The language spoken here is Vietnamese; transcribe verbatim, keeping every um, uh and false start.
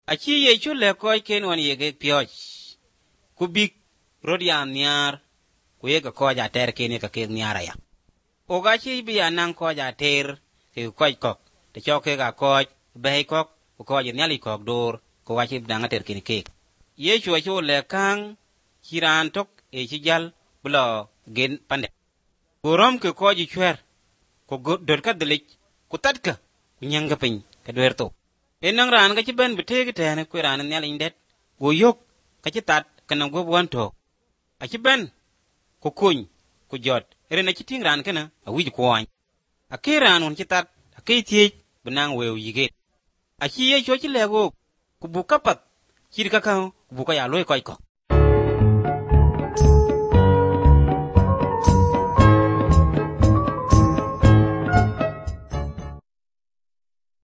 a chi ye chu le ko ken wan ye ge pyo ku big rodia niar ku ye ga ko ja ter ken ka ke niara ya o ga chi bi anan ko ja ter ke ko ko te cho ke ga ko be ko ko je nyali ko dor ko wa chi danga ter ken ke ye chu chu le kang kiran tok e chi jal blo gen pande ko rom ke ko ji chwer ko dor ka delik ku tat ka ku nyanga pin ka der to enang ran ga ci ben bitege tane ku ran nyal indet go yok ka ci tat kana go wanto a ci ben ku kuny ku jot rena ci ting ran kana a wi ko wan a ke ran on ci tat a ke tie benang wew yige a ci ye cho ci lego ku bu kapat ci ka ka ku bu ka ya loy koy ko